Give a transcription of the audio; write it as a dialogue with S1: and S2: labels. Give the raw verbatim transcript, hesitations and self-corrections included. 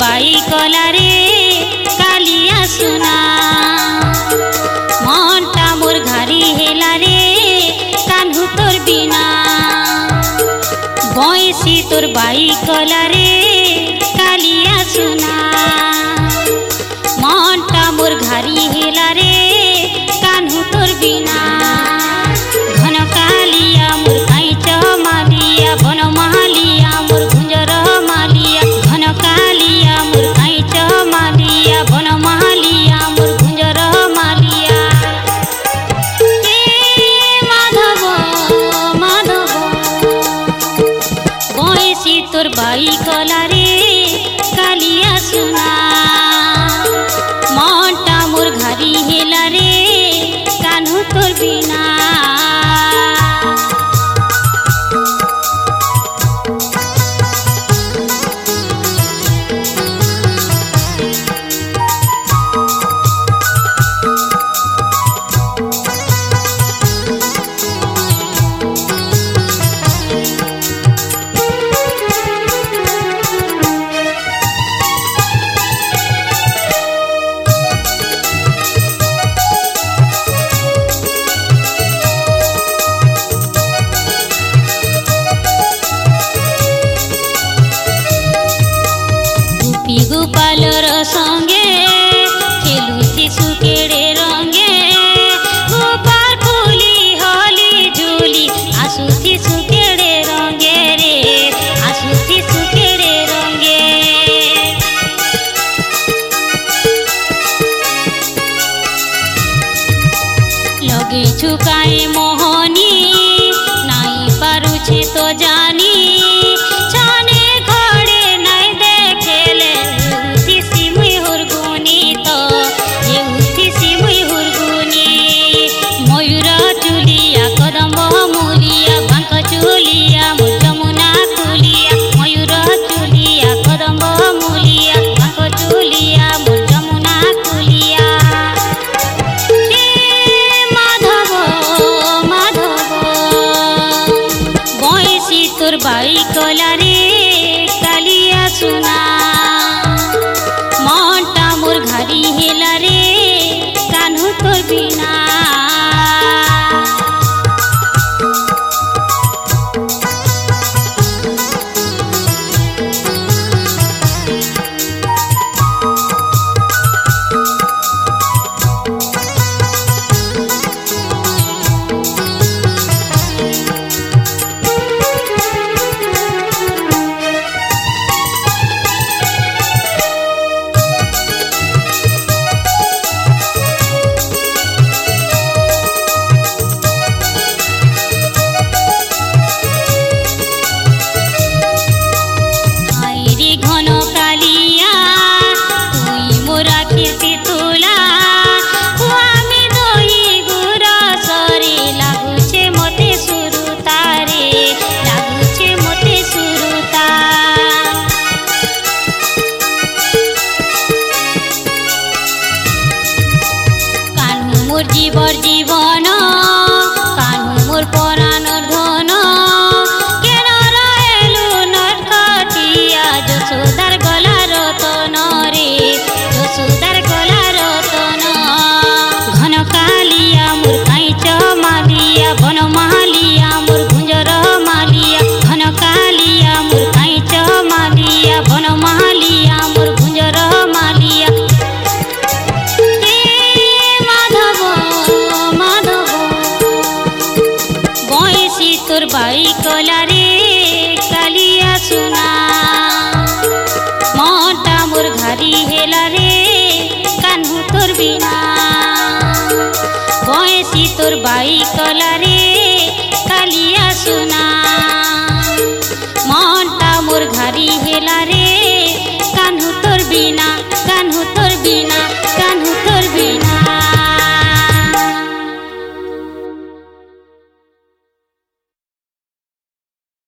S1: By कला रे कालिया सुना मनटा मोर घारी हेला रे कान्हू तोर बिना बयसी तोर बाई कला रे कालिया सुना मनटा मोर घारी हेला रे कान्हू तोर बिना घन कालिया मोर काइच मालिया बन महालिया मोर गुंजर मालिया घन कालिया मोर काइच मालिया बन महालिया मोर गुंजर मालिया ए माधव माधव बयसी तोर बाई कला रे कालिया सुना मनटा मोर घारी हेला रे कान्हू तोर बिना गोपालर संगे खेलुथी सुकेड़े रंगे गोपाल फुली हली झुली आसुथी सुकेड़े रंगे रे आसुथी सुकेड़े रंगे लगे छुकाए मोहनी नाई पारुछे तो जानी तोर बाई कला रे कालिया सुना मनटा मोर घारी हेला रे कान्हू तोर बिना जीवर जीवन कान्हू मोर परानर धन केन रहेलु नरखटिया यशोदार गला रतन रे यशोदार गला रतन घन कालिया मोर काइच मालिया बन महालिया मोर गुंजर मालिया घन कालिया मोर काइच मालिया बन महालिया मोर गुंजर मालिया तोर बाई कला रे कालिया सुना मनटा मोर घारी हेला रे कान्हू तोर बिना बयसी तोर बाई कला रे कालिया सुना।